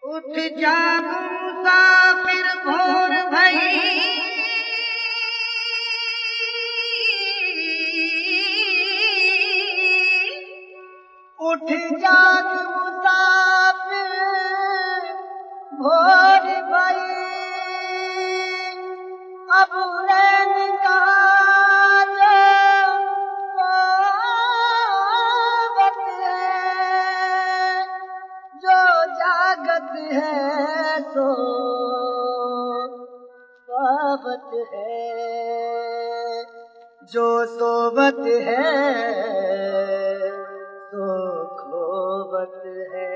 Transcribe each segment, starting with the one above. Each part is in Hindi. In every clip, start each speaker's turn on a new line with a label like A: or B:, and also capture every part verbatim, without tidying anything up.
A: उठ जाग मुसाफिर भोर भई, उठ जाग मुसाफिर भोर भई, अब रैन काज सोवत है, जो जागत है सो सोवत है, जो सोवत है सो खोवत है।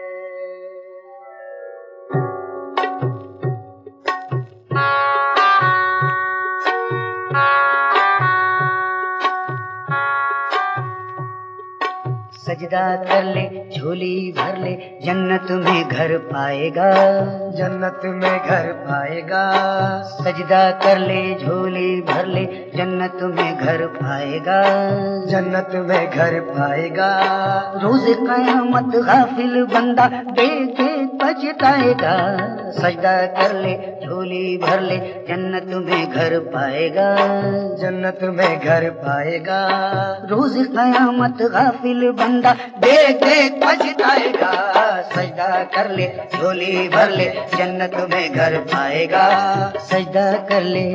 A: सजदा कर ले झोली भर ले, जन्नत में घर पाएगा, जन्नत में घर पाएगा। सजदा कर ले झोली भर ले, जन्नत में घर पाएगा, जन्नत में घर पाएगा। रोज कयामत गाफिल बंदा देख देख पछताएगा। सजदा कर ले झोली भर ले, जन्नत में घर पाएगा, जन्नत में घर पाएगा। रोज कयामत गाफिल बंदा देख देख पछताएगा। सजदा कर ले झोली भर ले, जन्नत में घर पाएगा। सजदा कर ले।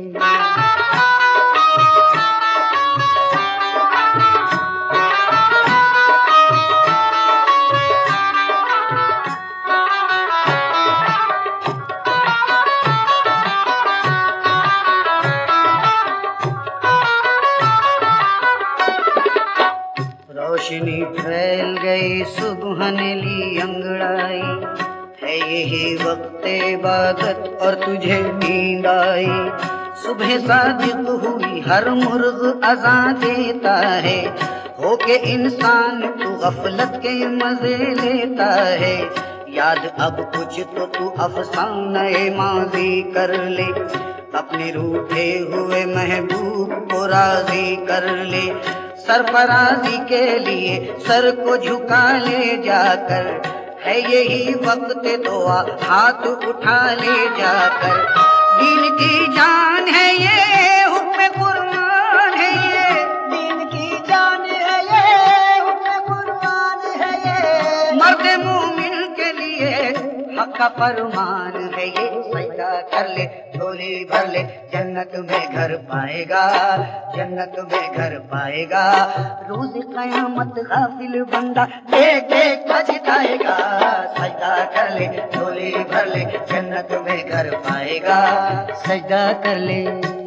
A: रोशनी फैल गई सुबह ने ली अंगड़ाई, है यही वक्त इबादत और तुझे नींद आई। सुबह सादिक हुई हर मुर्ग अज़ान देता है, होके इंसान तू गफलत के मजे लेता है। याद अब कुछ तो तू अफसाने माज़ी कर ले, अपने रूठे हुए महबूब को राजी कर ले। सरफराजी के लिए सर को झुका ले जाकर, है यही वक्त दुआ हाथ उठा ले जाकर। दीन की जान है ये हुक्म कुर्बान है ये, दीन की जान है ये हुक्म कुर्बान है ये। मर्द मोमिन के लिए हक का फरमान है ये। सजदा कर ले झोली भर ले, जन्नत में घर पाएगा, जन्नत में घर पाएगा। रोज कयामत गाफिल बंदा देख देख पछताएगा। सजदा कर ले झोली भर ले, जन्नत में घर पाएगा। सजदा कर ले।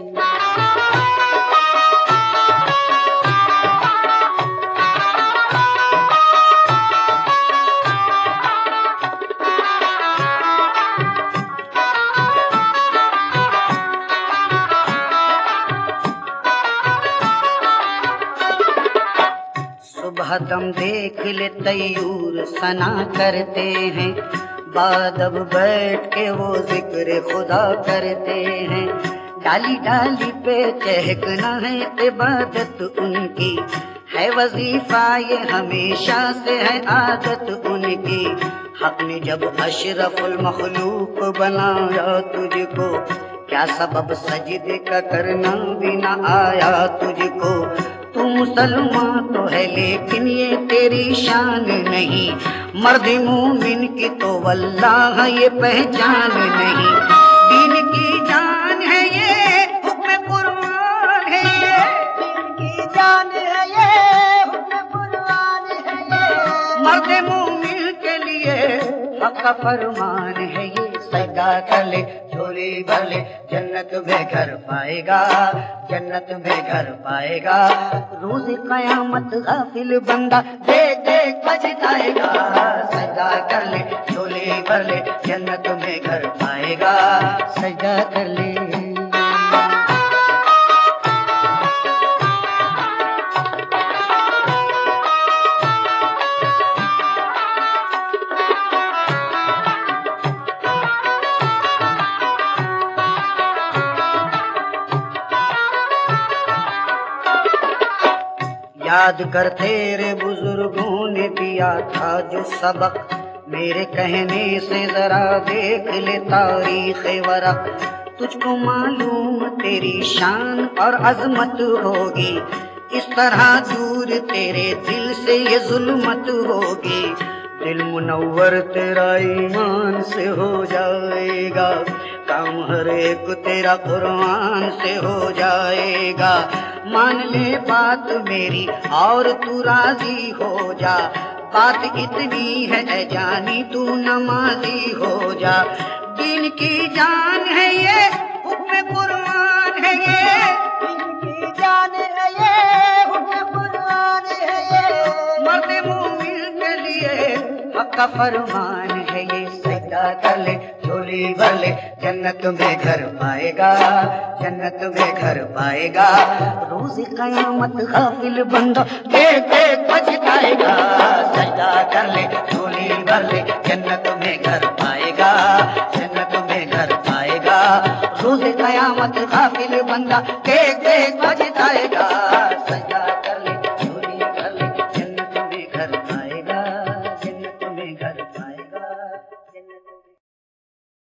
A: सुबह दम देख ले तैयूर सना करते हैं, बाद अब बैठ के वो जिक्र खुदा करते हैं। डाली डाली पे चहकना है इबादत उनकी, है वजीफा ये हमेशा से है आदत उनकी। हक ने जब अशरफुल मखलूक बनाया तुझको, क्या सबब सजदे का करना भी ना आया तुझको। तू मुसलमान तो है लेकिन ये तेरी शान नहीं, मर्द मोमिन की तो वल्लाह ये पहचान नहीं। दीन की जान है ये हुक्म कुर्बान है ये, दीन की जान है ये हुक्म कुर्बान है ये। मर्द मोमिन के लिए हक का फरमान है ये। सजदा कर ले झोली भर ले, जन्नत में घर पाएगा, जन्नत में घर पाएगा। रोज कयामत गाफिल बंदा देख देख पछताएगा। सजदा कर ले झोली भर ले, जन्नत में घर पाएगा। सजदा कर ले। याद कर तेरे बुजुर्गों ने दिया था जो सबक, मेरे कहने से जरा देख ले तारीख वरा, तुझको मालूम तेरी शान और अजमत होगी, इस तरह दूर तेरे दिल से ये जुल्मत होगी। दिल मुनव्वर तेरा ईमान से हो जाएगा, काम हर एक तेरा कुरान से हो जाएगा। मान ले बात मेरी और तू राजी हो जा, बात इतनी है ऐ जानी तू नमाजी हो जा। दीन की जान है ये, हुक्म कुरान है ये,
B: दीन की जान है ये, हुक्म कुरान है ये,
A: मर्द मोमिन के लिए हक का फरमान है ये। सजदा कर ले झोली भर ले, जन्नत में घर पाएगा, जन्नत में घर पाएगा। रोज कयामत गाफिल बंदा देख देख पछताएगा। सजदा कर ले झोली भर ले, जन्नत में घर पाएगा, जन्नत में घर पाएगा। रोज कयामत गाफिल बंदा देख देख पछताएगा।